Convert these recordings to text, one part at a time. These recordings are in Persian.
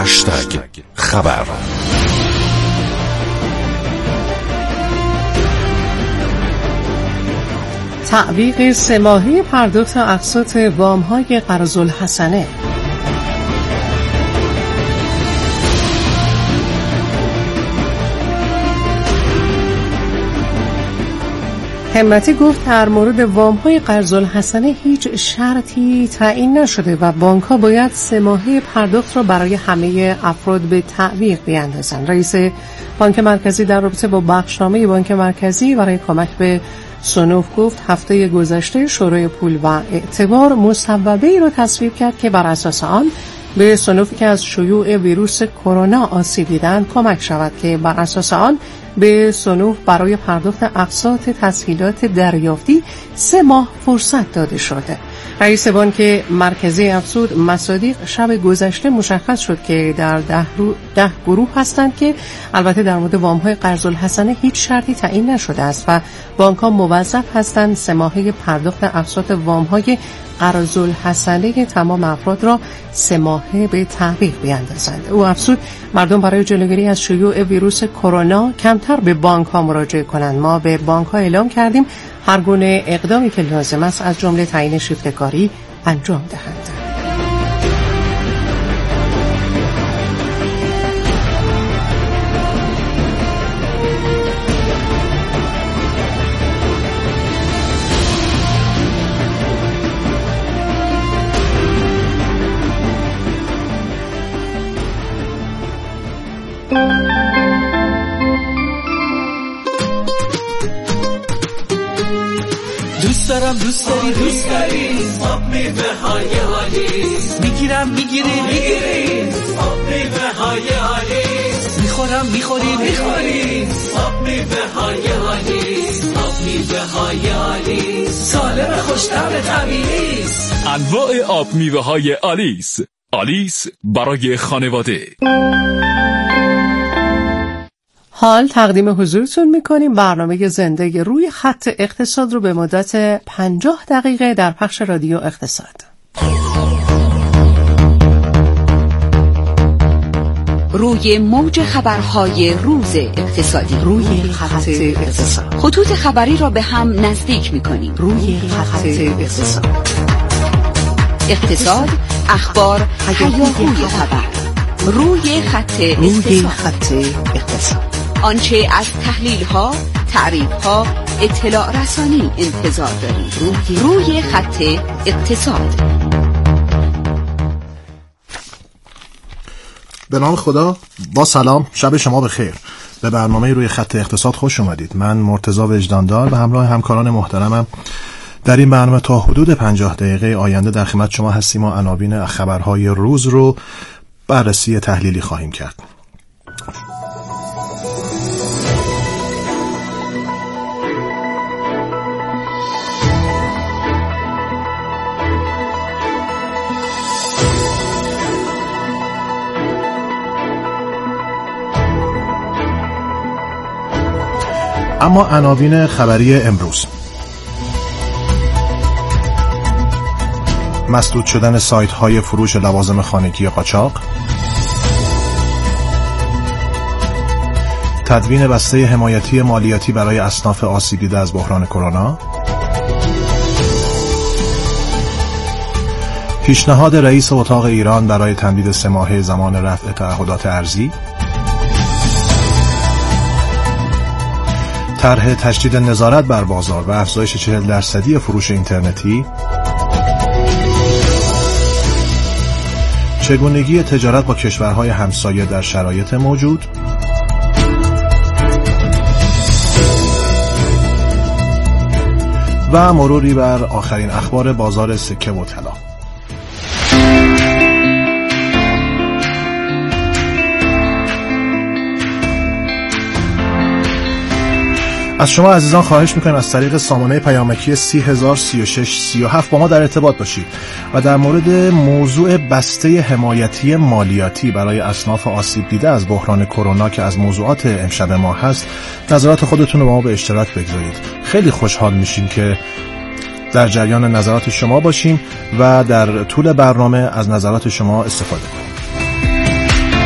خبر. تعویق 3 ماهه پرداخت اقساط وام‌های قرض‌الحسنه. همتی گفت در مورد وام‌های قرض‌الحسنه هیچ شرطی تعیین نشده و بانک‌ها باید 3 ماهه پرداخت را برای همه افراد به تعویق بیاندازند. رئیس بانک مرکزی در رابطه با بخشنامه بانک مرکزی برای کمک به صنوف گفت هفته گذشته شورای پول و اعتبار مصوبه‌ای را تصویب کرد که بر اساس آن به صنوفی که از شیوع ویروس کرونا آسیب دیدند کمک شود که بر اساس آن به صنوف برای پرداخت اقساط تسهیلات دریافتی 3 ماه فرصت داده شده. رئیس بانک مرکزی افزود مصادیق شب گذشته مشخص شد که در 10 گروه هستند که البته در مورد وام‌های قرض‌الحسنه هیچ شرطی تعیین نشده است و بانک‌ها موظف هستند 3 ماهه پرداخت اقساط وام‌های قرض‌الحسنه تمام افراد را 3 ماهه به تعویق بیاندازند. او افزود مردم برای جلوگیری از شیوع ویروس کرونا کمتر به بانک‌ها مراجعه کنند. ما به بانک‌ها اعلام کردیم هر گونه اقدامی که لازم است از جمله تعیین شیفت کاری انجام دهند. دوست داری آب میوه‌های آلیس میگیری آب میوه‌های آلیس میخوری آب میوه‌های آلیس آب میوه‌های آلیس سالم خوش‌طعم طبیعی است. انواع آب میوه‌های آلیس برای خانواده. حال تقدیم حضورتون میکنیم برنامه زنده روی خط اقتصاد رو به مدت 50 دقیقه در پخش رادیو اقتصاد. روی موج خبرهای روز اقتصادی، روی خط اقتصاد. خطوط خبری را به هم نزدیک میکنیم. روی خط اقتصاد. اقتصاد، اخبار، هیاهوی خبر. روی خط اقتصاد. آنچه از تحلیل‌ها، تعریف‌ها، اطلاع رسانی انتظار داریم. روی خط اقتصاد. به نام خدا، با سلام، شب شما بخیر. به برنامه روی خط اقتصاد خوش اومدید. من مرتضی وجداندار به همراه همکاران محترمم در این برنامه تا حدود 50 دقیقه آینده در خدمت شما هستیم و عناوین خبرهای روز رو بررسی تحلیلی خواهیم کرد. اما عناوین خبری امروز: مسدود شدن سایت‌های فروش لوازم خانگی قاچاق، تدوین بسته حمایتی مالیاتی برای اصناف آسیب دیده از بحران کرونا، پیشنهاد رئیس اتاق ایران برای تمدید 3 ماهه زمان رفع تعهدات ارزی، طرح تشدید نظارت بر بازار و افزایش 40% فروش اینترنتی، چگونگی تجارت با کشورهای همسایه در شرایط موجود، و مروری بر آخرین اخبار بازار سکه و طلا. از شما عزیزان خواهش میکنم از طریق سامانه پیامکی 303637 با ما در ارتباط باشید و در مورد موضوع بسته حمایتی مالیاتی برای اصناف آسیب دیده از بحران کرونا که از موضوعات امشب ما هست نظرات خودتون رو با ما به اشتراک بگذارید. خیلی خوشحال میشیم که در جریان نظرات شما باشیم و در طول برنامه از نظرات شما استفاده کنیم.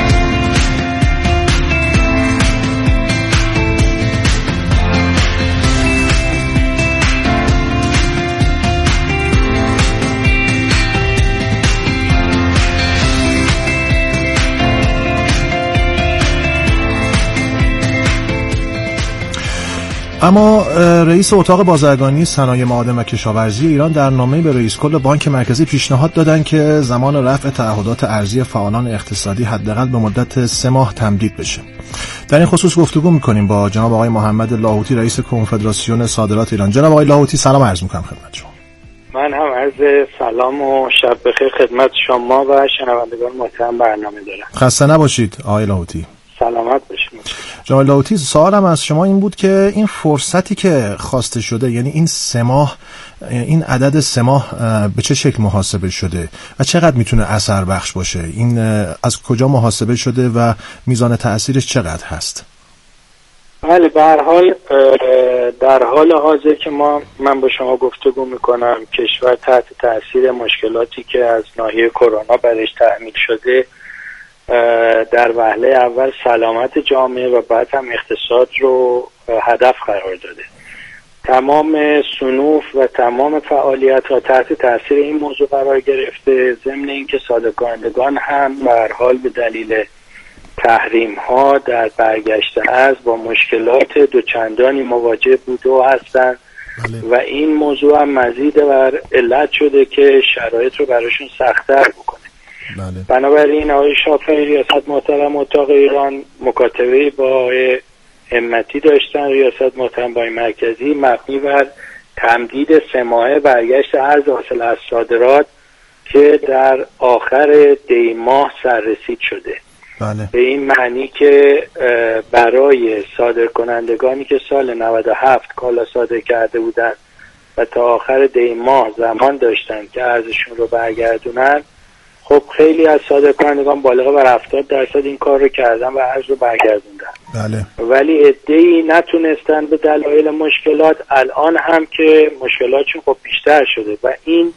اما رئیس اتاق بازرگانی صنایع معادن و کشاورزی ایران در نامه‌ای به رئیس کل بانک مرکزی پیشنهاد دادند که زمان رفع تعهدات ارزی فعالان اقتصادی حداقل به مدت 3 ماه تمدید بشه. در این خصوص گفتگو می‌کنیم با جناب آقای محمد لاهوتی رئیس کنفدراسیون صادرات ایران. جناب آقای لاهوتی سلام عرض می‌کنم خدمت شما. من هم عرض سلام و شب بخیر خدمت شما و شنوندگان محترم برنامه دارم. خسته نباشید آقای لاهوتی. سلامت باشید. جناب لاهوتی سوالم از شما این بود که این فرصتی که خواسته شده، یعنی این 3 ماه، این عدد 3 ماه به چه شکل محاسبه شده و چقدر میتونه اثر بخش باشه؟ این از کجا محاسبه شده و میزان تأثیرش چقدر هست؟ بله، به هر حال در حال حاضر که من با شما گفتگو میکنم کشور تحت تأثیر مشکلاتی که از ناحیه کرونا برش تحمیل شده در وهله اول سلامت جامعه و بعد هم اقتصاد رو هدف قرار داده. تمام صنوف و تمام فعالیت ها تحت تأثیر این موضوع قرار گرفته، ضمن اینکه صادرکنندگان هم به هر حال به دلیل تحریم ها در برگشت از با مشکلات دوچندانی مواجه بوده و هستند و این موضوع هم مزید بر علت شده که شرایط رو براشون سخت‌تر بکنه. بنابراین آقای شافعی ریاست محترم اتاق ایران مکاتبه با آقای همتی داشتن، ریاست محترم بانک مرکزی، مبنی بر تمدید 3 ماهه برگشت ارز حاصل از صادرات که در آخر دی ماه سررسید شده. بله. به این معنی که برای صادرکنندگانی که سال 97 کالا صادر کرده بودند و تا آخر دی ماه زمان داشتن که ارزشون رو برگردونن، خب خیلی از صادرکنندگان بالغ بر 70% این کار رو کردن و ارز رو برگردوندن. بله. ولی عده‌ای نتونستن به دلایل مشکلات، الان هم که مشکلاتشون خب بیشتر شده و این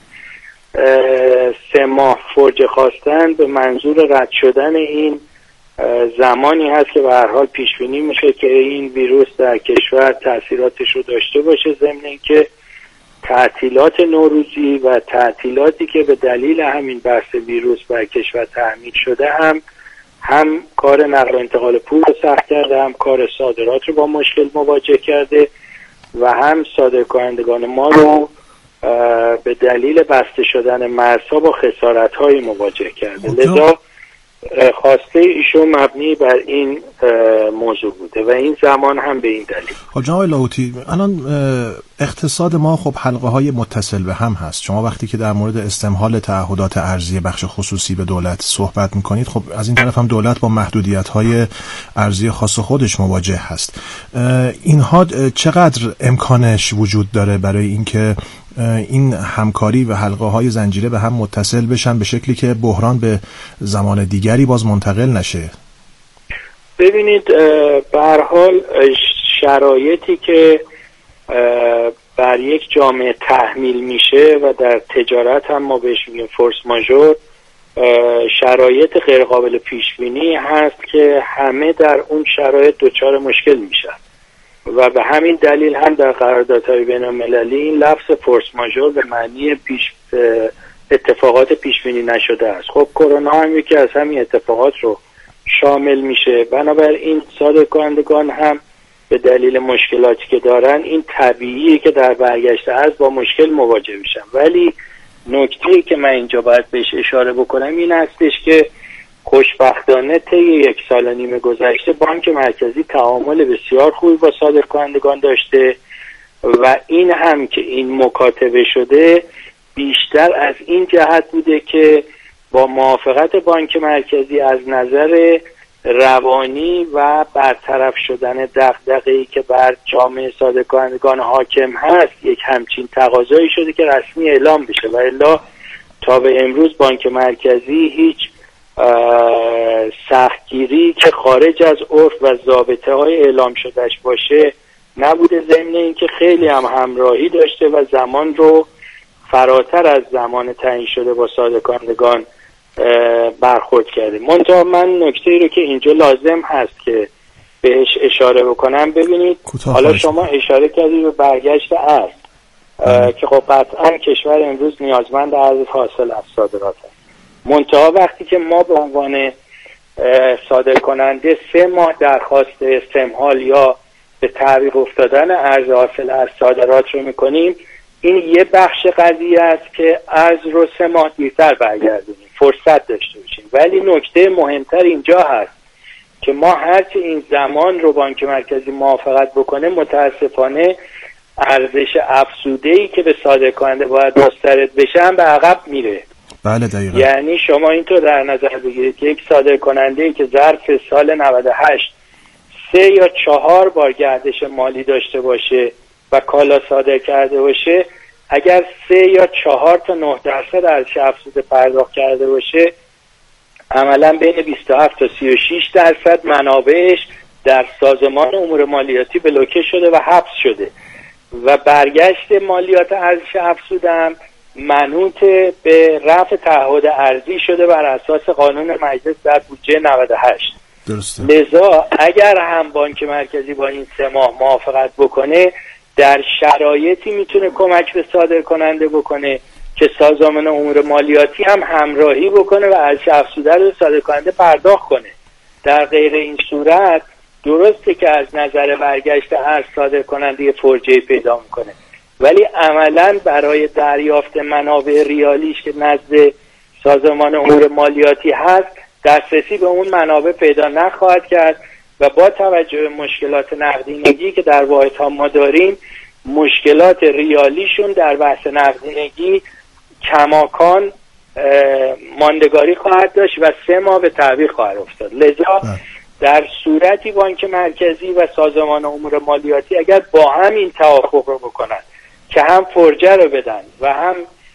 3 ماه فرجه خواستن به منظور رد شدن این زمانی هست که به هر حال پیش بینی میشه که این ویروس در کشور تاثیراتش رو داشته باشه، ضمن اینکه تعطیلات نوروزی و تعطیلاتی که به دلیل همین بحث ویروس بر کشور تحمیل شده هم کار نقل و انتقال پول رو سخت کرده، هم کار صادرات رو با مشکل مواجه کرده و هم صادرکنندگان ما رو به دلیل بسته شدن مرزها با خسارت‌های مواجه کرده. لذا خواسته ایشون مبنی بر این موضوع بوده و این زمان هم به این دلیل. خب جناب لاهوتی، الان اقتصاد ما خب حلقه های متصل به هم هست. شما وقتی که در مورد استمهال تعهدات ارزی بخش خصوصی به دولت صحبت میکنید، خب از این طرف هم دولت با محدودیت های ارزی خاص خودش مواجه هست. اینها چقدر امکانش وجود داره برای اینکه این همکاری و حلقه های زنجیره به هم متصل بشن به شکلی که بحران به زمان دیگری باز منتقل نشه؟ ببینید، به هر حال شرایطی که بر یک جامعه تحمیل میشه و در تجارت هم ما بهش میگیم فورس ماژور، شرایط غیر قابل پیش بینی هست که همه در اون شرایط دچار مشکل میشن و به همین دلیل هم در قراردادهای بین‌المللی این لفظ فورس ماژور به معنی اتفاقات پیش بینی نشده است. خب کرونا هم یکی از همین اتفاقات رو شامل میشه. بنابراین صادرکنندگان هم به دلیل مشکلاتی که دارن این طبیعیه که در برگشت ارز با مشکل مواجه میشن. ولی نکته‌ای که من اینجا باید بهش اشاره بکنم این هستش که خوشبختانه طی 1.5 سال گذشته بانک مرکزی تعامل بسیار خوبی با صادرکنندگان داشته و این هم که این مکاتبه شده بیشتر از این جهت بوده که با موافقت بانک مرکزی از نظر روانی و برطرف شدن دغدغه‌ای که بر جامعه صادرکنندگان حاکم هست یک همچین تقاضایی شده که رسمی اعلام بشه و الا تا به امروز بانک مرکزی هیچ سختگیری که خارج از عرف و ضابطه های اعلام شدهش باشه نبوده، ضمن اینکه خیلی هم همراهی داشته و زمان رو فراتر از زمان تعیین شده با صادرکنندگان برخورد کرده. منتها من نکته‌ای رو که اینجا لازم هست که بهش اشاره بکنم، ببینید حالا شما اشاره کردید به برگشت ارز که خب قطعا کشور امروز نیازمند ارز حاصل از صادرات هست. منتها وقتی که ما به عنوان صادرکننده 3 ماه درخواست استمهال یا به تعویق افتادن ارز حاصل از صادرات رو میکنیم، این یه بخش قضیه است که ارز رو 3 ماه دیرتر برگردونیم، فرصت داشته باشیم. ولی نکته مهمتر اینجا هست که ما هرچی این زمان رو بانک مرکزی موافقت بکنه، متاسفانه ارزش افزوده‌ای که به صادر کننده باید مسترد بشه هم به عقب میره. بله دقیقاً. یعنی شما اینطور در نظر بگیرید که یک صادر کننده‌ای که ظرف سال 98 3 یا 4 بار گردش مالی داشته باشه و کالا صادر کرده باشه، اگر 3 یا 4 تا 9% ارزش افزوده پرداخت کرده باشه، عملا بین 27 تا 36% منابعش در سازمان امور مالیاتی بلوکه شده و حبس شده و برگشت مالیات ارزش افزوده هم منوط به رفع تعهد ارزی شده بر اساس قانون مجلس در بودجه 98. درسته. لذا اگر هم بانک مرکزی با این 3 ماه موافقت بکنه، در شرایطی میتونه کمک به صادر کننده بکنه که سازمان امور مالیاتی هم همراهی بکنه و ارزش افزوده رو صادر کننده پرداخت کنه. در غیر این صورت درسته که از نظر برگشت ارز صادر کننده فرجه پیدا میکنه، ولی عملا برای دریافت منابع ریالیش که نزد سازمان امور مالیاتی هست، دسترسی به اون منابع پیدا نخواهد کرد و با توجه به مشکلات نقدینگی که در واحدها ما داریم، مشکلات ریالیشون در بحث نقدینگی کماکان ماندگاری خواهد داشت و 3 ماه به تعویق خواهد افتاد. لذا در صورتی بانک مرکزی و سازمان امور مالیاتی اگر با هم این توافق رو بکنن که هم فرجه رو بدن و هم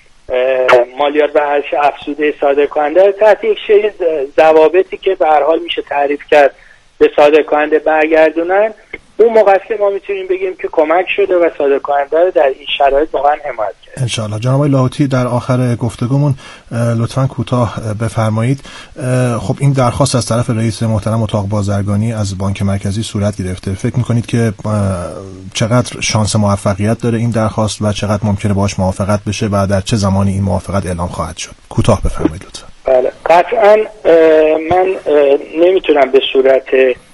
مالیات به ارزش افزوده صادر کننده تحت یک سری ضوابطی که به هر حال میشه تعریف کرد به صادر کننده برگردونن، اون موقع است که ما میتونیم بگیم که کمک شده و صادر کننده رو در این شرایط واقعا حمایت کرد. انشاءالله. جناب آقای لاهوتی در آخر گفتگومون لطفاً کوتاه بفرمایید. خب این درخواست از طرف رئیس محترم اتاق بازرگانی از بانک مرکزی صورت گرفته. فکر میکنید که چقدر شانس موفقیت داره این درخواست و چقدر ممکنه باهاش موافقت بشه و در چه زمانی این موافقت اعلام خواهد شد؟ کوتاه بفرمایید لطفاً. بله، قطعاً من نمیتونم به صورت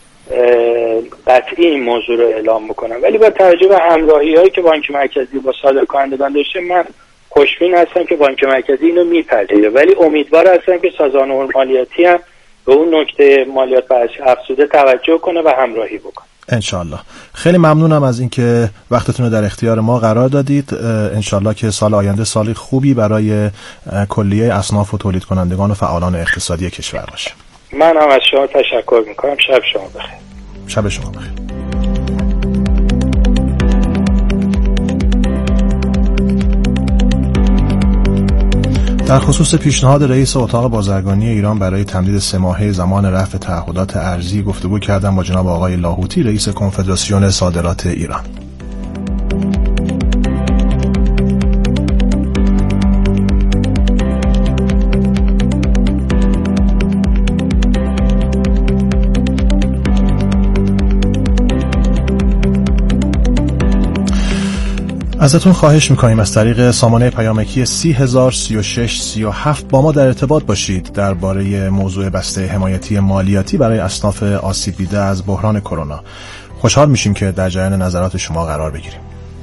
قطعی این موضوع رو اعلام بکنم، ولی با توجه به همراهی هایی که بانک مرکزی با صادر کنندگان داشته، من خوشبین هستم که بانک مرکزی اینو میپذیره، ولی امیدوار هستم که سازمان امور مالیاتی هم به اون نکته مالیات بر ارزش افزوده توجه کنه و همراهی بکنه. انشالله. خیلی ممنونم از اینکه وقتتون رو در اختیار ما قرار دادید. انشالله که سال آینده سالی خوبی برای کلیه اصناف و تولید کنندگان و فعالان اقتصادی کشور باشه. من هم از شما تشکر میکنم. شب شما بخیر. شب شما بخیر. در خصوص پیشنهاد رئیس اتاق بازرگانی ایران برای تمدید 3 ماهه زمان رفع تعهدات ارزی گفتگو کردم با جناب آقای لاهوتی، رئیس کنفدراسیون صادرات ایران. ازتون خواهش میکنیم از طریق سامانه پیامکی 30,036,37 با ما در ارتباط باشید درباره موضوع بسته حمایتی مالیاتی برای اصناف آسیب دیده از بحران کرونا. خوشحال میشیم که در جریان نظرات شما قرار بگیریم.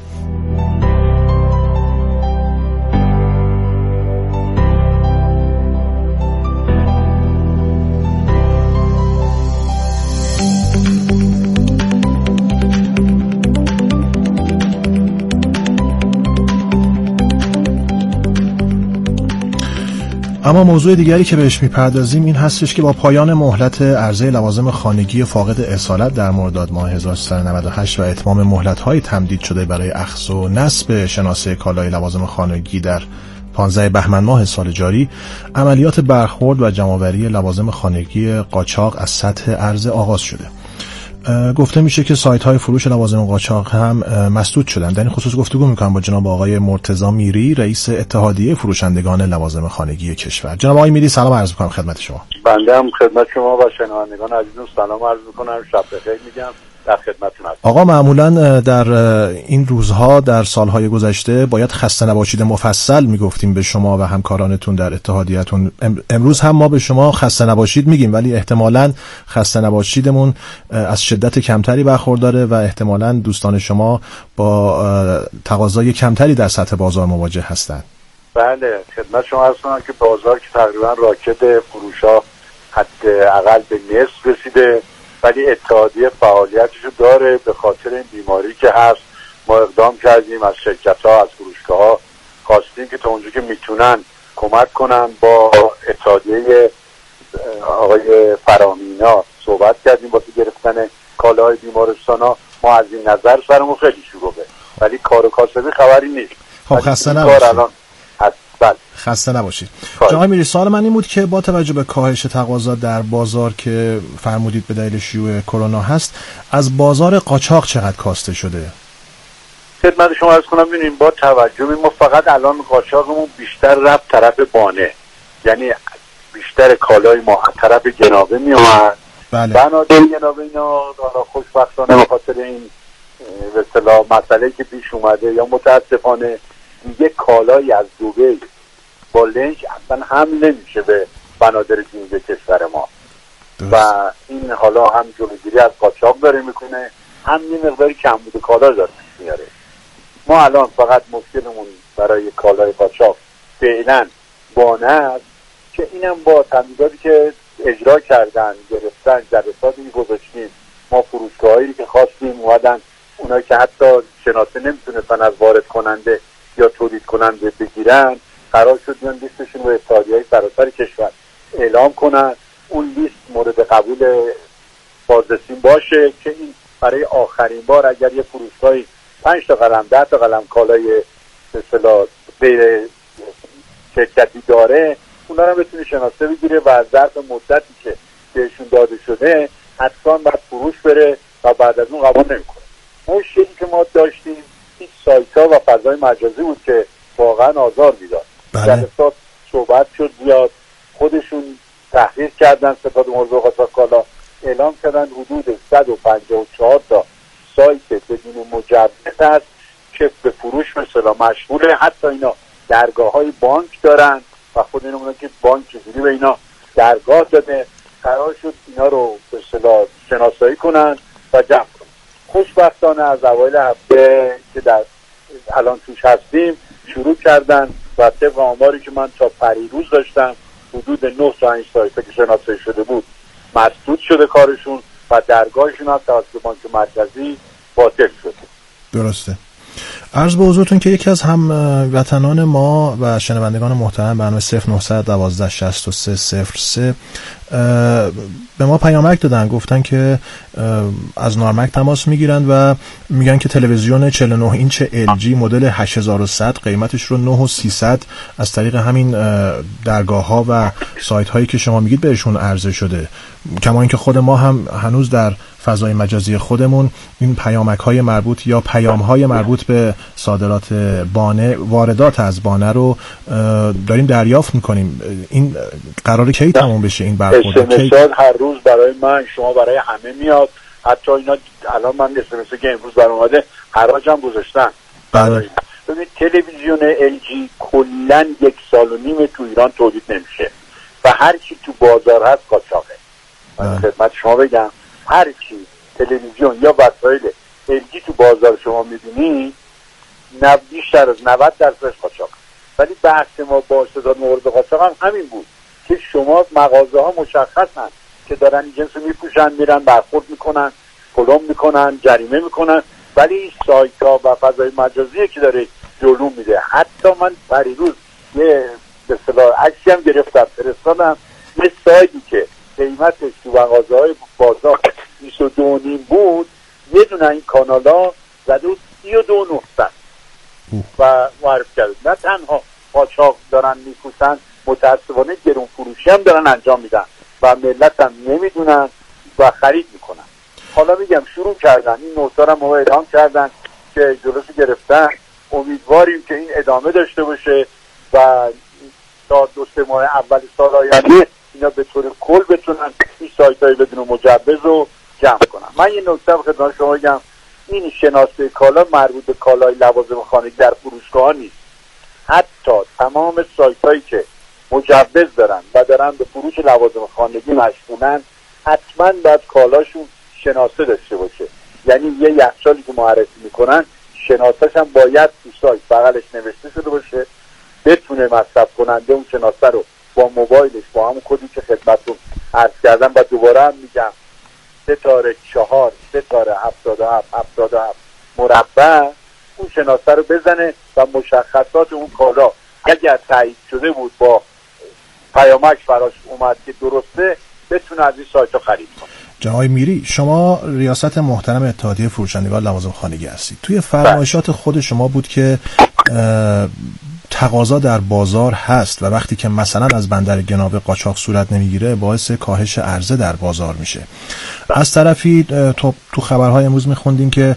اما موضوع دیگری که بهش میپردازیم این هستش که با پایان مهلت عرضه لوازم خانگی فاقد اصالت در مرداد ماه 1398 و اتمام مهلت‌های تمدید شده برای اخذ و نصب شناسه کالای لوازم خانگی در 15 بهمن ماه سال جاری، عملیات برخورد و جمع‌آوری لوازم خانگی قاچاق از سطح عرضه آغاز شده. گفته میشه که سایت‌های فروش لوازم قاچاق هم مسدود شدن. در این خصوص گفتگو می‌کنم با جناب آقای مرتضی میری، رئیس اتحادیه فروشندگان لوازم خانگی کشور. جناب آقای میری سلام عرض می‌کنم خدمت شما. بنده هم خدمت شما و شنوندگان عزیزم سلام عرض می‌کنم. شب بخیر میگم. در خدمتتون هستم. آقا معمولا در این روزها در سالهای گذشته باید خسته نباشید مفصل میگفتیم به شما و همکارانتون در اتحادیه‌تون. امروز هم ما به شما خسته نباشید میگیم، ولی احتمالاً خسته نباشیدمون از شدت کمتری برخورداره و احتمالاً دوستان شما با تقاضای کمتری در سطح بازار مواجه هستند. بله، خدمت شما عرض کنم که بازار که تقریبا راکت فروش‌ها حداقل به نصف رسیده، ولی اتحادیه فعالیتشو داره. به خاطر این بیماری که هست ما اقدام کردیم، از شرکت‌ها، از فروشگاه‌ها خواستیم که تا اونجا که میتونن کمک کنن. با اتحادیه آقای فرامینا صحبت کردیم واسه گرفتن کالاهای بیمارستان‌ها. ما از این نظر سرمون خیلی شلوغه، ولی کار و کاسبی خبری نیست. خب خسته نباشید. خسته نباشید. جناب میری، سوال من این بود که با توجه به کاهش تقاضا در بازار که فرمودید به دلیل شیوع کرونا هست، از بازار قاچاق چقدر کاسته شده؟ خدمت شما عرض کنم ببینیم با توجه ما فقط الان قاچاقمون بیشتر رفت طرف بانه، یعنی بیشتر کالای ما طرف جنابه می اومد. بله. بنادر جنابه اینا خوشبختانه به خاطر این به اصطلاح مسئله که پیش اومده یا متاسفانه دیگه کالایی از دبی با لنج اصلا حمل نمیشه به بنادر جنوبی کشور ما. درست. و این حالا هم جلوگیری از قاچاق داره میکنه، هم یه مقداری کمبود کالا داره میاره. ما الان فقط مشکلمون برای کالای قاچاق فعلا بانه است که اینم با تمدیداتی که اجرا کردن گرفتن جلساتی گذاشتیم. ما فروشگاهایی که خواستیم اومدن، اونایی که حتی شناسه نمیتونستن از وارد کننده یا تولید کننده بگیرن، قرار شد بیان لیستشون رو اتحادیه‌های سراسر کشور اعلام کنن. اون لیست مورد قبول بازرسیم باشه که این برای آخرین بار اگر یه فروشگاهی 5 تا قلم 10 تا قلم کالای به اصطلاح غیر شرکتی داره، اونا رو بتونه شناسه بگیره و از ظرف مدتی که بهشون داده شده حتما باید فروش بره و بعد از اون قبول نمی‌کنه. مشکلی که ما داشتیم این سایت‌ها و فضای مجازی بود که واقعا آزار میداد. جلسات صحبت شد زیاد، خودشون تحقیق کردن ستاد موضوع قاچاق کالا، اعلام کردن حدود 154 تا سایت بدون مجوز است که به فروش مثلا مشغوله. حتی اینا درگاه‌های بانک دارن و خود اینا که بانک چجوری به اینا درگاه داده، قرار شد اینا رو به اصطلاح شناسایی کنن و جمع کنن. خوشبختانه از اوایل هفته که در الان توش هستیم شروع کردن و طبق آماری که من تا پریروز داشتم حدود 9 تا 8 سایت که شناسایی شده بود مسدود شده کارشون و درگاهشون هم توسط بانک مرکزی باطل شده. درسته. عرض به حضورتون که یکی از هموطنان ما و شنوندگان محترم برنامه 0912 63 به ما پیامک دادن، گفتن که از نارمک تماس میگیرن و میگن که تلویزیون 49 اینچ LG مدل 8100 قیمتش رو 9300 از طریق همین درگاه ها و سایت هایی که شما میگید بهشون عرضه شده. کما اینکه خود ما هم هنوز در فضای مجازی خودمون این پیامک های مربوط یا پیام های مربوط به صادرات بانه، واردات از بانه رو داریم دریافت میکنیم. این قراره کی تموم بشه این برخورد؟ هر روز برای من، شما برای همه میاد. حتی اینا الان من اسمس که امروز برام اومده حراجم گذاشتن. بله. ببینید تلویزیون LG کلا 1.5 سال تو ایران تولید نمیشه و هر کی تو بازار هست قاچاقه. من خدمت شما بگم هر کی تلویزیون یا وسایل LG تو بازار شما میبینی بیشتر از 90% قاچاق. ولی بحث ما با صداد مورد قاچاق هم همین بود که شما مغازه ها مشخصن که دارن این جنس میپوشن، میرن برخورد میکنن، پلم میکنن، جریمه میکنن، ولی این سایت ها و فضای مجازی که داره جلو میده. حتی من پریروز یه به اصطلاح عکسی هم گرفتم فرستادم، یه سایتی که قیمتش تو مغازه های بازار 22.5 بود، یه دونه این کانالا زده بود 32.900 و معرفی کرد. نه تنها قاچاق دارن میپوشن، متاسفانه گرون فروشی هم دارن انجام میدن و ملت هم نمیدونن و خرید میکنن. حالا میگم شروع کردن این نوتار هم اعلام کردن که جلوشو گرفتن. امیدواریم که این ادامه داشته باشه و تا 2-3 ماه اول سال آینده اینا به طور کل بتونن این سایت های بدون مجوز رو جمع کنن. من یه نکته خدمت شما بگم، این شناسه کالا مربوط به کالای لوازم خانگی در فروشگاه نیست. حتی تمام سایتایی که مجوز دارن و دارن به فروش لوازم خانگی مشغولن حتما باید کالاشون شناسه داشته باشه. یعنی یه یخچالی که معرفی میکنن شناسه‌ش هم باید تو سایت بغلش نوشته شده باشه، بتونه مصرف کننده اون شناسه رو با موبایلش با همون کدی که خدمتتون عرض کردم و دوباره هم میگم 3-4 77 مربع اون شناسه رو بزنه و مشخصات اون کالا اگر تایید شده بود با پیامک فراش اومد که درسته بتونه از این سایت رو خرید کنه. جناب میری، شما ریاست محترم اتحادیه فروشندگان لوازم خانگی هستید. توی فرمایشات خود شما بود که تقاضا در بازار هست و وقتی که مثلا از بندر گنابه قاچاق صورت نمیگیره باعث کاهش عرضه در بازار میشه. از طرفی تو خبرهای امروز میخوندیم که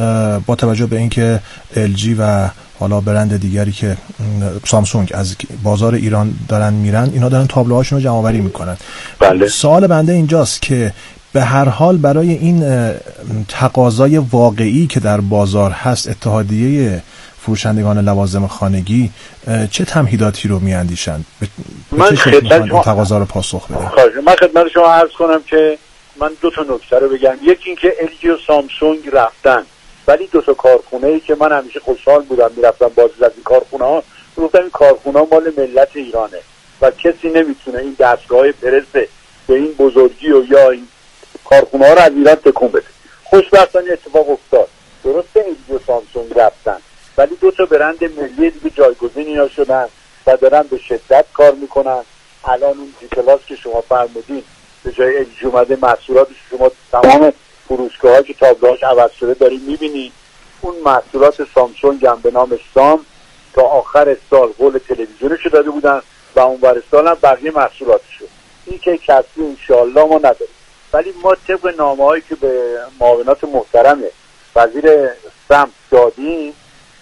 با توجه به اینکه LG و حالا برند دیگری که سامسونگ از بازار ایران دارن میرن، اینا دارن تابلوهاشون رو جمع‌آوری میکنن. بله. سوال بنده اینجاست که به هر حال برای این تقاضای واقعی که در بازار هست اتحادیه فروشندگان لوازم خانگی چه تمهیداتی رو میاندیشن؟ من خدمت تقاضا رو پاسخ بدم. من خدمت شما عرض کنم که من 2 تا نکته رو بگم. یکی این که LG و سامسونگ رفتن، ولی 2 تا کارخونه‌ای که من همیشه خوشحال بودم میرفتم بازدید از این کارخونه‌ها، گفتم این کارخونه‌ها مال ملت ایرانه و کسی نمیتونه این دستگاه پرس به این بزرگی و یا این کارخونه‌ها رو از ایران تکون بده. خوشبختانه اتفاق افتاد. درسته LG و سامسونگ رفتن، ولی 2 تا برند ملی دیگه جایگزین اینا شدن و دارن به شدت کار میکنن. الان اون جی پلاس که شما فرمودین به جای LG اومده، محصولاتش شما تمام فروشگاه‌ها که تابلوهاش عوض شده داریم میبینید. اون محصولات سامسونگ هم به نام سام تا آخر سال قول تلویزیونش داده بودن و اونور سال هم بقیه محصولاتشو. این که کسی انشالله ما نداریم، ولی ما طبق نامه‌هایی که به معاونات محترم وزیر سمت دادیم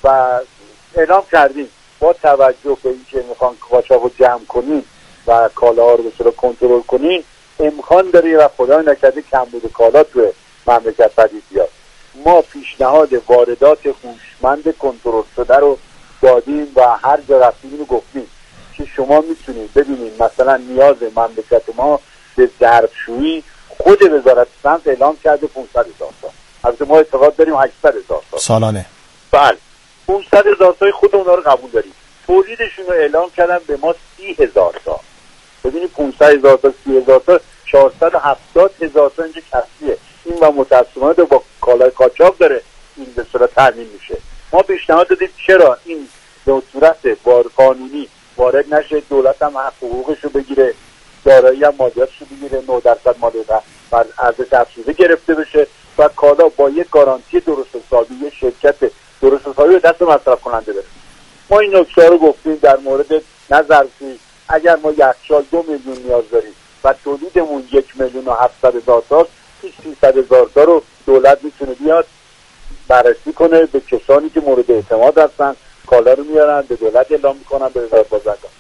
و اعلام کردیم با توجه به اینکه میخوان قاچاق رو جمع کنیم و کالاها رو به صورت کنترل کنیم، امکان داره و خدای نکرده کمبود کالا توی مملکت پدید بیاد. ما پیشنهاد واردات هوشمند کنترل شده رو دادیم و هر جا رفتیم اینو گفتیم که شما میتونید ببینید مثلا نیاز مملکت ما به ظرفشویی خود وزارت سمت اعلام کرده 500,000 تا. البته ما اعتقاد داریم 800,000 تا سالانه. بله 500,000 تا خود اونا رو قبول داریم. تولیدشون رو اعلام کردن به ما 30,000 تا. ببینید 500,000 تا 30,000 تا 470,000 تا اینجا کسیه. این و متأسفانه با کالای قاچاق داره این به صورت تامین میشه. ما پیشنهاد دادیم چرا این به صورت قانونی وارد نشه، دولت هم حقوقش رو بگیره، دارایی هم مالیاتش رو بگیره، 9% مالیات بر ارزش افزوده گرفته بشه و کالا با یک گارانتی درست حسابی یک شرکت درست حسابی به دست مصرف کننده برسه. ما این نکته رو گفتیم در مورد نظرفی. اگر ما یخچال 2 میلیون نیاز داریم و تولیدمون 1,700,000 تا، این 300,000 تا رو دولت میتونه بیاد بررسی کنه، به کسانی که مورد اعتماد هستن کالا رو میارن به دولت اعلام میکنن، به وزارت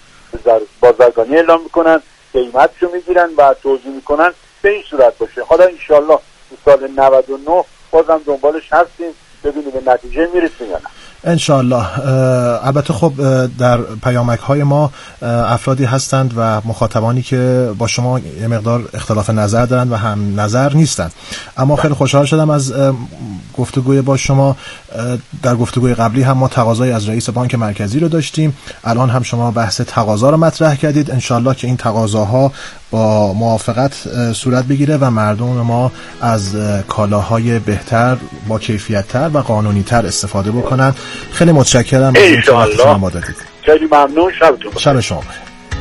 بازرگانی اعلام میکنن، قیمتشو میگیرن و توزیع میکنن. به این صورت باشه. حالا انشالله تو سال 99 بازم دنبالش هستیم ببینیم به نتیجه میرسیم یا نه. انشالله. البته خب در پیامک های ما افرادی هستند و مخاطبانی که با شما یه مقدار اختلاف نظر دارند و هم نظر نیستند، اما خیلی خوشحال شدم از گفتگوی با شما. در گفتگوی قبلی هم ما تقاضای از رئیس بانک مرکزی رو داشتیم، الان هم شما بحث تقاضا رو مطرح کردید. انشالله که این تقاضاها با موافقت صورت بگیره و مردم ما از کالاهای بهتر با کیفیت‌تر و قانونی‌تر استفاده بکنن. خیلی متشکرم از اینکه وقتتون رو ما دادید. خیلی ممنون. شبتون بخیر. شب شما.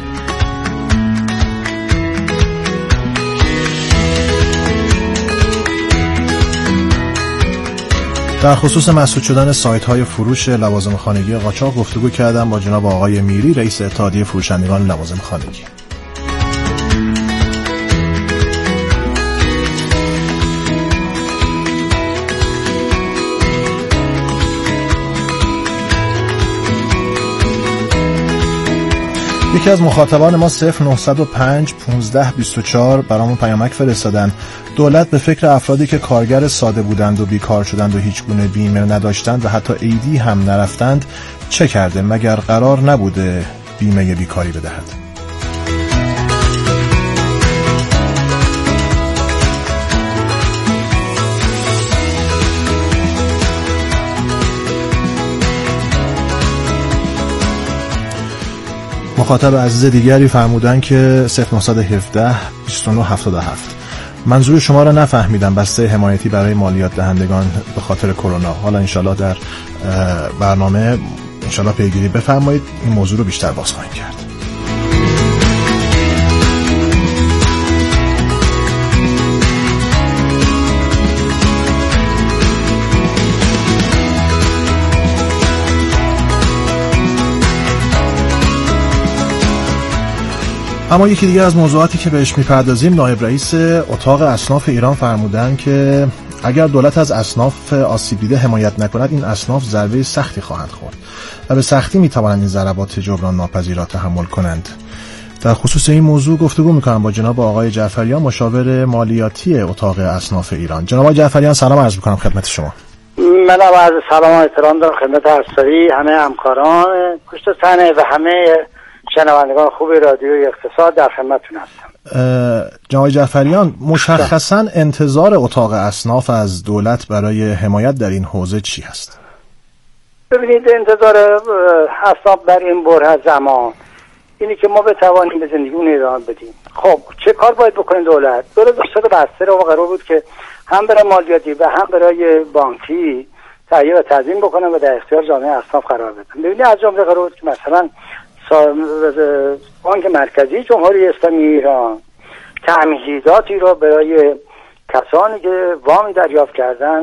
در خصوص مسدود شدن سایت‌های فروش لوازم خانگی قاچاق گفتگو کردم با جناب آقای میری، رئیس اتحادیه فروشندگان لوازم خانگی. یکی از مخاطبان ما 0905 15 24 برامون پیامک فرستادن. دولت به فکر افرادی که کارگر ساده بودند و بیکار شدند و هیچ گونه بیمه نداشتند و حتی عیدی هم نرفتند چه کرده؟ مگر قرار نبوده بیمه بیکاری بدهد؟ مخاطب عزیز دیگری فرمودن که 0917 2977 منظور شما را نفهمیدم. بسته حمایتی برای مالیات دهندگان به خاطر کرونا. حالا انشالله در برنامه انشالله پیگیری بفرمایید، این موضوع رو بیشتر باز خواهیم کرد. اما یکی دیگه از موضوعاتی که بهش میپردازیم، نایب رئیس اتاق اصناف ایران فرمودن که اگر دولت از اصناف آسیب دیده حمایت نکند این اصناف ضربه سختی خواهند خورد و به سختی میتوانند این ضربات جبران ناپذیر را تحمل کنند. در خصوص این موضوع گفتگو میکنم با جناب آقای جعفریان، مشاور مالیاتی اتاق اصناف ایران. جناب آقای جعفریان سلام عرض میکنم خدمت شما. من عرض سلام و احترام دارم خدمت ارسایی، همه همکاران پشت صحنه و همه شنوندگان خوب رادیوی اقتصاد در خدمتتون هستم. جناب جعفریان، مشخصاً انتظار اتاق اصناف از دولت برای حمایت در این حوزه چی هست؟ ببینید، انتظار اصناف در این بره زمان اینی که ما بتوانیم به زندگیمون ادامه بدیم. خب چه کار باید بکنه دولت؟ دولت داشته بسته رو قرار بود که هم برای مالیاتی و هم برای بانکی تهیه و تنظیم بکنه و در اختیار جامعه اصناف قرار بدن. ببینید از جمله قرار بود که مثلا بانک مرکزی جمهوری اسلامی ایران تمهیداتی رو برای کسانی که وام دریافت کردن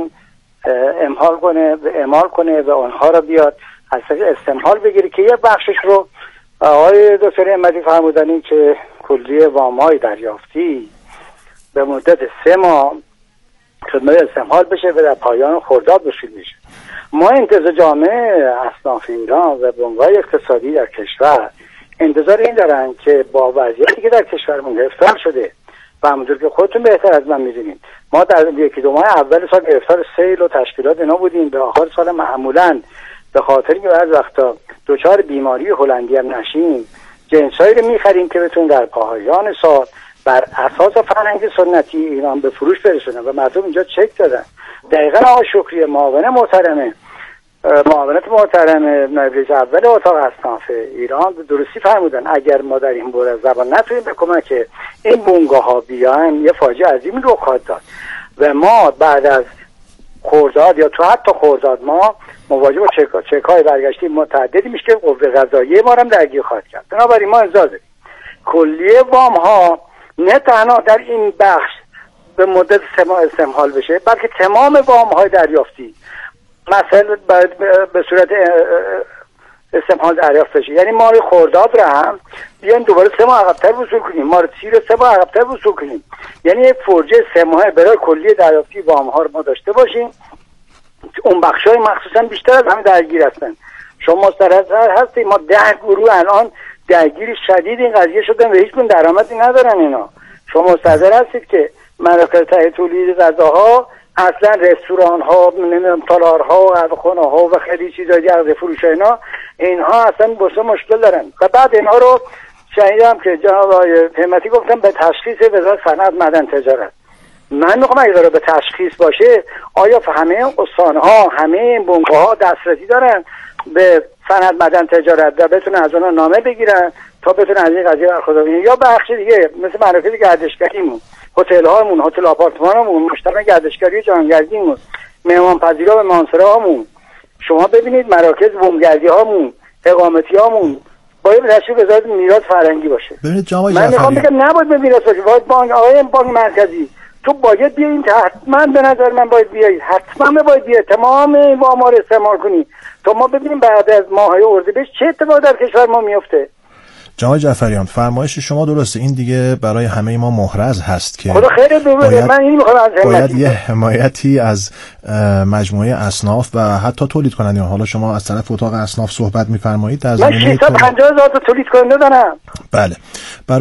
اعمال کنه و اونها رو بیاد از استمهال بگیره که یه بخشش رو آقای دکتر احمدی فرمودنی که کلیه وام‌های دریافتی به مدت 3 ماه خدمت استمهال بشه و در پایان خرداد بشه. ما انتظار جامعه اصناف ایران و بنگاه اقتصادی در کشور انتظار این دارن که با وضعیتی که در کشورمون گرفتار شده و همونطور که خودتون بهتر از من میدونید ما در 1-2 ماه اول سال گرفتار سیل و تشکیلات اینا بودیم. به آخر سال معمولاً به خاطر که بعضی وقتا دچار بیماری هلندی هم نشیم جنسایی رو میخریم که بتون در پایان سال بر اساس فرهنگ سنتی ایران به فروش برسونه و مردم اینجا چک دادن. دقیقاً آقای شکری معاونت محترم نایب رئیس اول اتاق اصناف ایران درستی فرمودن اگر ما در این باره زبان نتونیم به کمک این بنگاه ها بیایم یه فاجعه عظیمی رخ خواهد داد و ما بعد از خرداد یا تو حتی خرداد ما مواجه با چک های برگشتی متعددی میشه که قوه قضاییه ما هم درگیر خواهد کرد. بنابراین ما انتظار داریم کلیه وام ها نه تنها در این بخش به مدت 3 ماه استمهال بشه بلکه تمام وام های دریافتی مثلا باید به صورت استمهال دریافت بشه. یعنی ما خرداد رو هم بیایم دوباره 3 ماه عقب‌تر وصول کنیم، ما رو 3 ماه عقب‌تر وصول کنیم. یعنی یک فرجه 3 ماهه برای کلیه دریافتی وام ها رو ما داشته باشیم. اون بخشای مخصوصا بیشتر از همه درگیر هستن. شما مسترد هستید ما 10 گروه الان درگیر شدید این قضیه شدن و هیچ گونه درآمدی ندارن اینا. شما مستحضر هستید که مراکز تهیه تولید غذاها اصلا رستوران ها، تالار ها، قهوه‌خانه ها و خیلی چیزای دیگه فروش اینها اصلا بسیار مشکل دارن. و بعد اینها رو شنیدم که جناب آقای همتی گفتن به تشخیص وزارت صنعت معدن تجارت. من میخوام اگه داره به تشخیص باشه آیا همه استان‌ها همه بنگاه‌ها دسترسی دارن به صنعت معدن تجارت و بتونن از اونها نامه بگیرن تا بتونن از این قضیه برخوردار بشن، یا بخش دیگه مثل مراکز گردشگریمون، هتل هامون، هتل آپارتمانمون، مشترک گردشگری جهانگردیمون، مهمانپذیرا و مانسراهامون، شما ببینید مراکز بومگردی هامون، اقامتی هامون باید تشریف وزارت میراث فرهنگی باشه. ببینید جناب من میخوام بگم نباید به میراث باشه، باید بانک مرکزی تو باید بیایید، حتما به نظر من باید بیایید، حتما باید بیایید تمام این وام‌ها رو استعمال کنید تا ما ببینیم بعد از ماهای اردیبهشت چه اتفاقی در کشور ما میفته. جناب جعفریان فرمایش شما درسته، این دیگه برای همه ما محرز هست که خدا خیلی دوباره من این میخوام از باید یه حمایتی از مجموعه اصناف و حتی تولید کنندگان. حالا شما از طرف اتاق اصناف صحبت می‌فرمایید، در من 650,000 تا تولید کننده دارم. بله.